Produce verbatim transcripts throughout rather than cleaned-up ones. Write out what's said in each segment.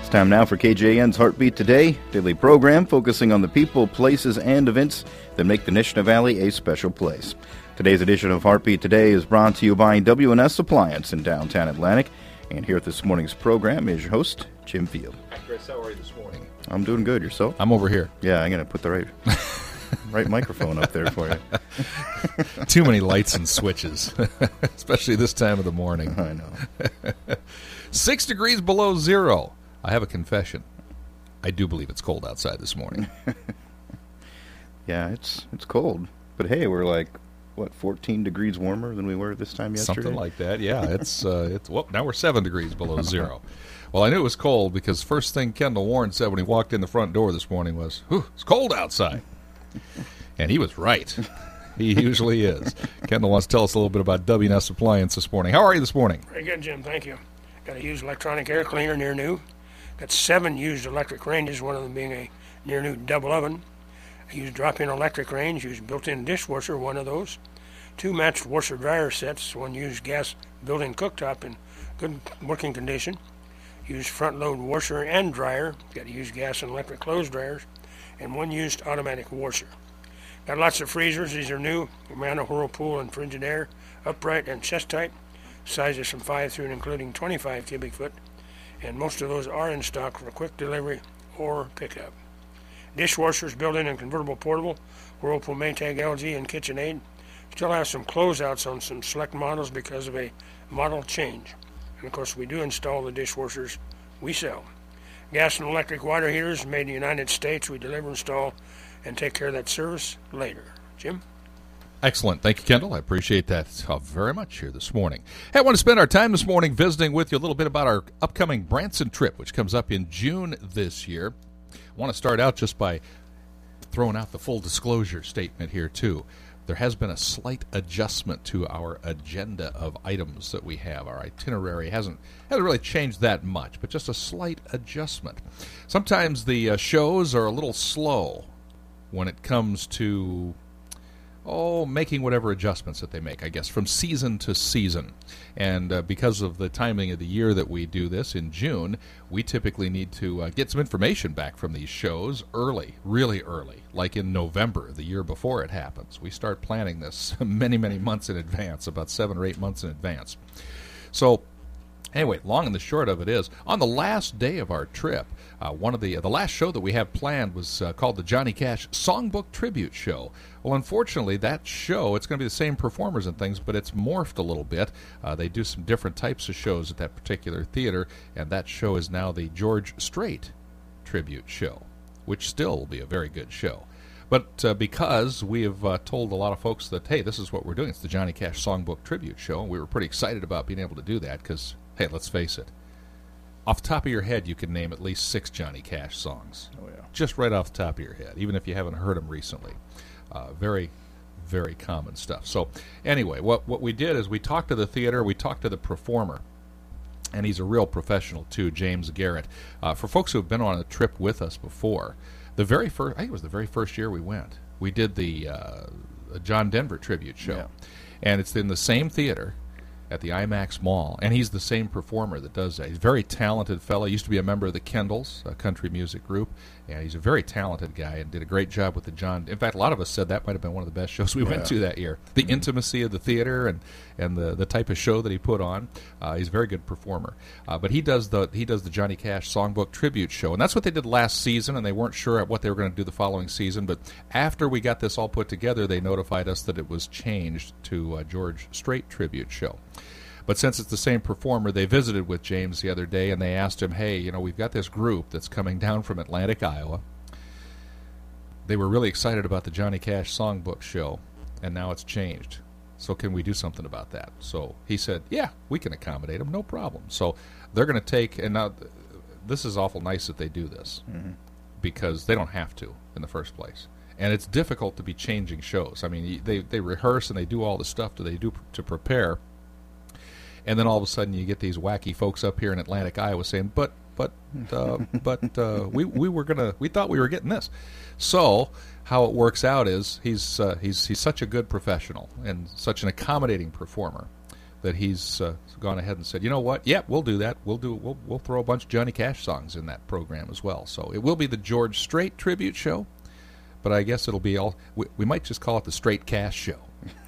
It's time now for K J N's Heartbeat Today, daily program focusing on the people, places, and events that make the Nishna Valley a special place. Today's edition of Heartbeat Today is brought to you by W and S Appliance in downtown Atlantic. And here at this morning's program is your host, Jim Field. Hi, Chris. How are you this morning? I'm doing good. Yourself? I'm over here. Yeah, I'm going to put the right right microphone up there for you. Too many lights and switches, especially this time of the morning. I know. Six degrees below zero. I have a confession. I do believe it's cold outside this morning. Yeah, it's it's cold. But hey, we're like, what, fourteen degrees warmer than we were this time yesterday? Something like that, yeah. It's, uh, it's well, now we're seven degrees below zero. Well, I knew it was cold because first thing Kendall Warren said when he walked in the front door this morning was, "Whew, it's cold outside." And he was right. He usually is. Kendall wants to tell us a little bit about W and S Appliance this morning. How are you this morning? Very good, Jim. Thank you. Got a used electronic air cleaner, near new. Got seven used electric ranges, one of them being a near new double oven. I used drop-in electric range, used built-in dishwasher, one of those. Two matched washer-dryer sets, one used gas built-in cooktop in good working condition. Used front-load washer and dryer, got used gas and electric clothes dryers, and one used automatic washer. Got lots of freezers. These are new, Amana, Whirlpool, and Frigidaire, upright and chest type. Sizes from five through and including twenty-five cubic foot, and most of those are in stock for quick delivery or pickup. Dishwashers, built-in and convertible portable, Whirlpool, Maytag, L G, and KitchenAid. Still have some closeouts on some select models because of a model change. And of course, we do install the dishwashers we sell. Gas and electric water heaters made in the United States. We deliver, install, and take care of that service later. Jim? Excellent. Thank you, Kendall. I appreciate that uh, very much here this morning. Hey, I want to spend our time this morning visiting with you a little bit about our upcoming Branson trip, which comes up in June this year. I want to start out just by throwing out the full disclosure statement here, too. There has been a slight adjustment to our agenda of items that we have. Our itinerary hasn't, hasn't really changed that much, but just a slight adjustment. Sometimes the uh, shows are a little slow when it comes to Oh, making whatever adjustments that they make, I guess, from season to season. And uh, because of the timing of the year that we do this in June, we typically need to uh, get some information back from these shows early, really early, like in November, the year before it happens. We start planning this many, many months in advance, about seven or eight months in advance. So anyway, long and the short of it is, on the last day of our trip, uh, one of the uh, the last show that we had planned was uh, called the Johnny Cash Songbook Tribute Show. Well, unfortunately, that show, it's going to be the same performers and things, but it's morphed a little bit. Uh, they do some different types of shows at that particular theater, and that show is now the George Strait Tribute Show, which still will be a very good show. But uh, because we have uh, told a lot of folks that, hey, this is what we're doing, it's the Johnny Cash Songbook Tribute Show, and we were pretty excited about being able to do that because, hey, let's face it, off the top of your head, you can name at least six Johnny Cash songs. Oh, yeah. Just right off the top of your head, even if you haven't heard them recently. Uh, very, very common stuff. So anyway, what what we did is we talked to the theater, we talked to the performer, and he's a real professional too, James Garrett. Uh, for folks who have been on a trip with us before, the very first, I think it was the very first year we went, we did the uh, John Denver tribute show. Yeah. And it's in the same theater at the IMAX Mall, and he's the same performer that does that. He's a very talented fellow. He used to be a member of the Kendalls, a country music group, and he's a very talented guy and did a great job with the John. In fact, a lot of us said that might have been one of the best shows we yeah. went to that year. The mm-hmm. intimacy of the theater and, and the, the type of show that he put on. Uh, he's a very good performer. Uh, but he does the he does the Johnny Cash Songbook Tribute Show, and that's what they did last season, and they weren't sure what they were going to do the following season. But after we got this all put together, they notified us that it was changed to uh, George Strait Tribute Show. But since it's the same performer, they visited with James the other day, and they asked him, hey, you know, we've got this group that's coming down from Atlantic, Iowa. They were really excited about the Johnny Cash Songbook Show, and now it's changed. So can we do something about that? So he said, yeah, we can accommodate them, no problem. So they're going to take, and now this is awful nice that they do this, mm-hmm. because they don't have to in the first place. And it's difficult to be changing shows. I mean, they, they rehearse and they do all the stuff that they do to prepare. And then all of a sudden you get these wacky folks up here in Atlantic, Iowa saying, but, but, uh, but uh, we we were gonna, we thought we were getting this. So how it works out is he's uh, he's he's such a good professional and such an accommodating performer that he's uh, gone ahead and said, you know what? Yep, we'll do that. We'll do. We'll we'll throw a bunch of Johnny Cash songs in that program as well. So it will be the George Strait tribute show, but I guess it'll be all. We, we might just call it the Straight Cash show.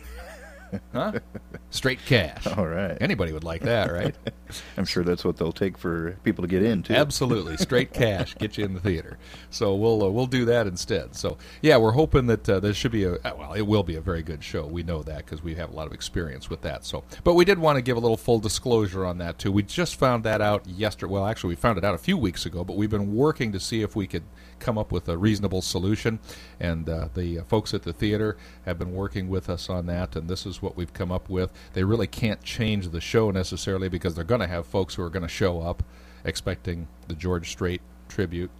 Huh? Straight Cash. All right. Anybody would like that, right? I'm sure that's what they'll take for people to get in, too. Absolutely. Straight Cash, get you in the theater. So we'll uh, we'll do that instead. So, yeah, we're hoping that uh, there should be a, well, it will be a very good show. We know that because we have a lot of experience with that. So, but we did want to give a little full disclosure on that, too. We just found that out yesterday. Well, actually, we found it out a few weeks ago, but we've been working to see if we could come up with a reasonable solution. And uh, the uh, folks at the theater have been working with us on that, and this is what we've come up with. They really can't change the show necessarily because they're going to have folks who are going to show up expecting the George Strait tribute.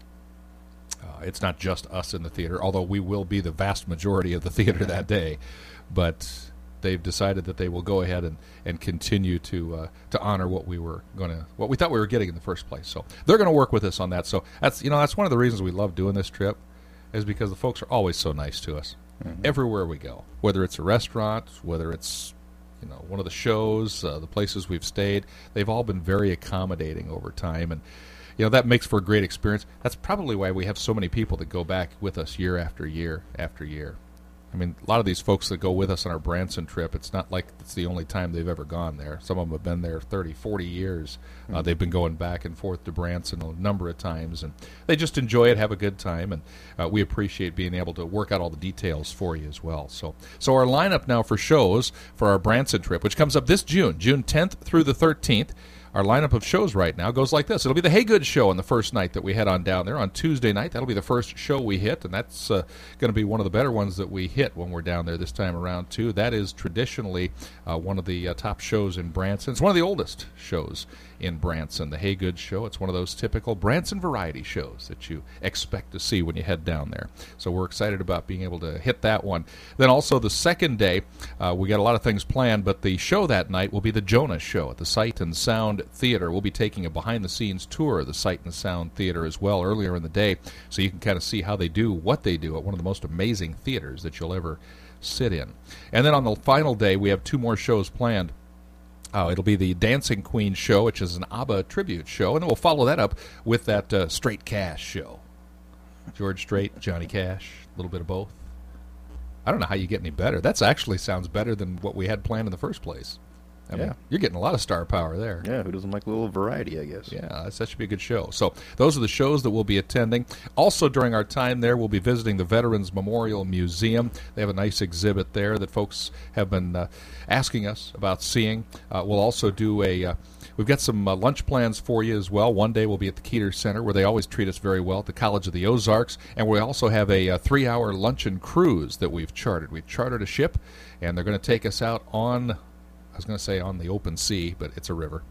Uh, it's not just us in the theater, although we will be the vast majority of the theater that day. But they've decided that they will go ahead and, and continue to uh, to honor what we were going to what we thought we were getting in the first place. So they're going to work with us on that. So that's you know that's one of the reasons we love doing this trip, is because the folks are always so nice to us. Mm-hmm. Everywhere we go, whether it's a restaurant, whether it's you know one of the shows, uh, the places we've stayed, they've all been very accommodating over time, and you know that makes for a great experience. That's probably why we have so many people that go back with us year after year after year. I mean, a lot of these folks that go with us on our Branson trip, it's not like it's the only time they've ever gone there. Some of them have been there thirty, forty years. Mm-hmm. Uh, they've been going back and forth to Branson a number of times, and they just enjoy it, have a good time, and uh, we appreciate being able to work out all the details for you as well. So, so our lineup now for shows for our Branson trip, which comes up this June, June tenth through the thirteenth, our lineup of shows right now goes like this. It'll be the Haygood Show on the first night that we head on down there on Tuesday night. That'll be the first show we hit, and that's uh, going to be one of the better ones that we hit when we're down there this time around, too. That is traditionally uh, one of the uh, top shows in Branson. It's one of the oldest shows in Branson, the Haygood Show. It's one of those typical Branson variety shows that you expect to see when you head down there. So we're excited about being able to hit that one. Then also the second day, uh, we got a lot of things planned, but the show that night will be the Jonah Show at the Sight and Sound Theater. We'll be taking a behind-the-scenes tour of the Sight and Sound Theater as well earlier in the day, so you can kind of see how they do what they do at one of the most amazing theaters that you'll ever sit in. And then on the final day, we have two more shows planned. Uh, it'll be the Dancing Queen Show, which is an ABBA tribute show, and then we'll follow that up with that uh, Straight Cash show. George Strait, Johnny Cash, a little bit of both. I don't know how you get any better. That actually sounds better than what we had planned in the first place. I yeah. mean, you're getting a lot of star power there. Yeah, who doesn't like a little variety, I guess. Yeah, that should be a good show. So those are the shows that we'll be attending. Also, during our time there, we'll be visiting the Veterans Memorial Museum. They have a nice exhibit there that folks have been uh, asking us about seeing. Uh, we'll also do a... Uh, We've got some uh, lunch plans for you as well. One day we'll be at the Keeter Center, where they always treat us very well, at the College of the Ozarks. And we also have a, a three-hour luncheon cruise that we've chartered. We've chartered a ship, and they're going to take us out on... I was going to say on the open sea, but it's a river.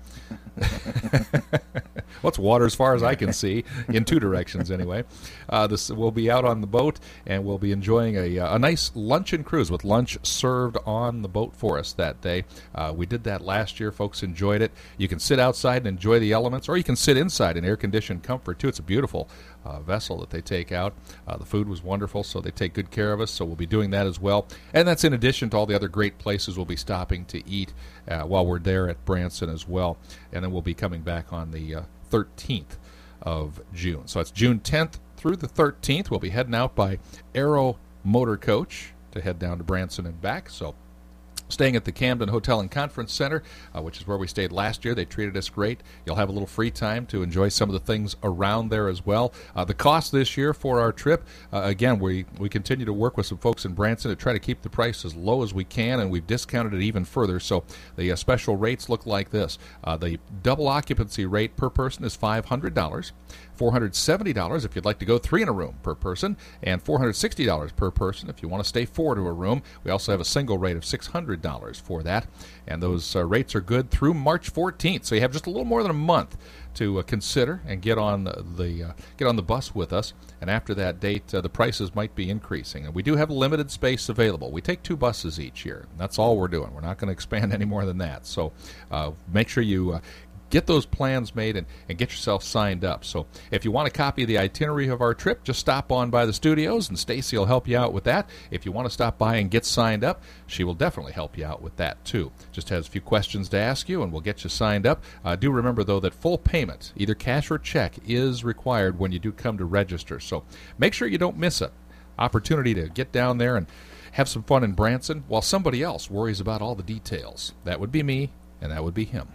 Well, it's water as far as I can see, in two directions anyway. Uh, this we'll be out on the boat, and we'll be enjoying a, a nice luncheon cruise with lunch served on the boat for us that day. Uh, we did that last year. Folks enjoyed it. You can sit outside and enjoy the elements, or you can sit inside in air-conditioned comfort, too. It's a beautiful uh, vessel that they take out. Uh, the food was wonderful, so they take good care of us, so we'll be doing that as well. And that's in addition to all the other great places we'll be stopping to eat uh, while we're there at Branson as well. And then we'll be coming back on the uh, thirteenth of June. So it's June tenth through the thirteenth. We'll be heading out by Arrow Motor Coach to head down to Branson and back. So staying at the Camden Hotel and Conference Center, uh, which is where we stayed last year. They treated us great. You'll have a little free time to enjoy some of the things around there as well. Uh, the cost this year for our trip, uh, again, we, we continue to work with some folks in Branson to try to keep the price as low as we can, and we've discounted it even further. So the uh, special rates look like this. Uh, the double occupancy rate per person is five hundred dollars. four hundred seventy dollars if you'd like to go three in a room per person, and four hundred sixty dollars per person if you want to stay four to a room. We also have a single rate of six hundred dollars for that, and those uh, rates are good through March fourteenth, so you have just a little more than a month to uh, consider and get on the uh, get on the bus with us. And after that date, uh, the prices might be increasing, and we do have limited space available. We take two buses each year. That's all we're doing. We're not going to expand any more than that. So uh, make sure you uh, get those plans made and, and get yourself signed up. So if you want a copy of the itinerary of our trip, just stop on by the studios, and Stacy will help you out with that. If you want to stop by and get signed up, she will definitely help you out with that, too. Just has a few questions to ask you, and we'll get you signed up. Uh, do remember, though, that full payment, either cash or check, is required when you do come to register. So make sure you don't miss it. Opportunity to get down there and have some fun in Branson while somebody else worries about all the details. That would be me, and that would be him.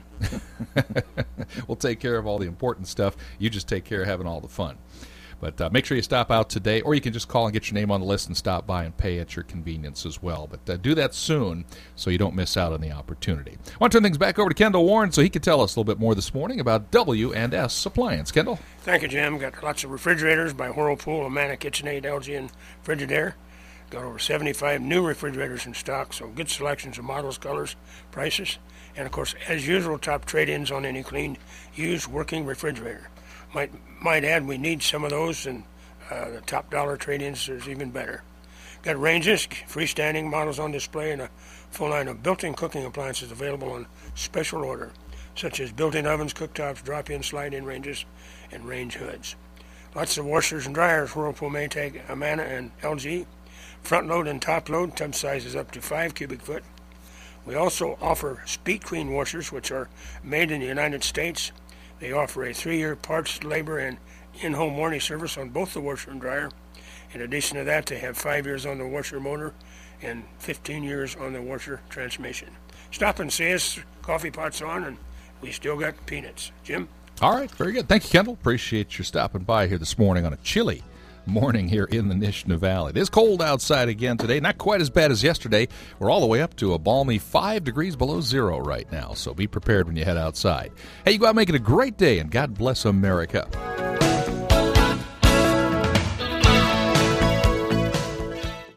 We'll take care of all the important stuff. You just take care of having all the fun. But uh, make sure you stop out today, or you can just call and get your name on the list and stop by and pay at your convenience as well. But uh, do that soon so you don't miss out on the opportunity. I want to turn things back over to Kendall Warren so he can tell us a little bit more this morning about W and S Appliance. Kendall? Thank you, Jim. Got lots of refrigerators by Whirlpool, Amana, KitchenAid, L G, and Frigidaire. Got over seventy-five new refrigerators in stock, so good selections of models, colors, prices. And, of course, as usual, top trade-ins on any cleaned, used, working refrigerator. Might might add we need some of those, and uh, the top dollar trade-ins is even better. Got ranges, freestanding models on display, and a full line of built-in cooking appliances available on special order, such as built-in ovens, cooktops, drop-in, slide-in ranges, and range hoods. Lots of washers and dryers, Whirlpool, Maytag, Amana, and L G. Front load and top load, tub sizes up to five cubic foot. We also offer Speed Queen washers, which are made in the United States. They offer a three-year parts, labor, and in-home warranty service on both the washer and dryer. In addition to that, they have five years on the washer motor and fifteen years on the washer transmission. Stop and see us. Coffee pot's on, and we still got peanuts. Jim? All right, very good. Thank you, Kendall. Appreciate your stopping by here this morning on a chilly morning here in the Nishna Valley. It is cold outside again today, not quite as bad as yesterday. We're all the way up to a balmy five degrees below zero right now, so be prepared when you head outside. Hey, you go out and make it a great day, and God bless America.